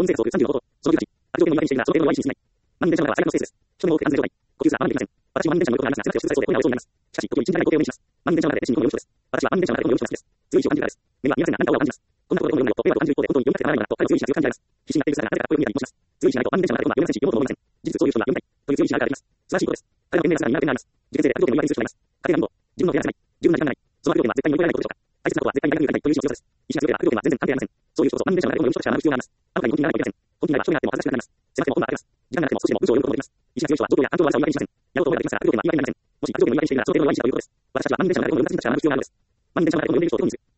音声が増加する30のこと、その18、ある条件の違反にしているが、その程度の違反にしない。満電車の中で最悪のステージです。人の多くが安全状態。呼吸すらままできません。私は満電車の横がありますが、すべてを出題そうで今日をそうになります。しかし、時々一日長い工程を目にします。満電車の中で進行の4人です。私は満電車の中でこの4人が好きです。強い意志を感じるからです。目には見ませんが何かを感じます。こんなことで読むよりも迷惑を感じる一方で本当に読みたくてならないのだと彼の強い意志が強く感じられます。必死になっている姿がなぜかかっこよく見えたりもします。強い意志がないと満電車の中で読めませんし、読もうとも思いません。事実そういう人が読みたいという強い意志があるからできます。素晴らしいことです。彼の懸命な姿に見られてなります。受験生で悪条件の言い訳にする人がいます。家庭が貧乏、自分の手が出せない、十分な時間がない、その悪条件は絶対に乗り越えられないことでしょうか。大切なことは絶対に大学に受かりたいという意志の強さです。意志が強ければ悪条件は全然関係ありません。そういう人こそ満電車の中で読むよりも少しは学ぶ必要があります。あなたに本気にならないといけません。本気になれば人になっても恥ずかしくなります。狭くても本があります。時間がなくても少しでも文章を読むことができます。意志が強い人は状況や環境の悪さを言い訳にしません。やろうと思えばできますが、悪条件は言い訳になりません。もし悪条件の言い訳にしているならその程度の弱い意志ということです。私たちは満電車の中で読むよりも難しいことは学ぶ必要があるのです。満電車の中で読むよりも読むんです。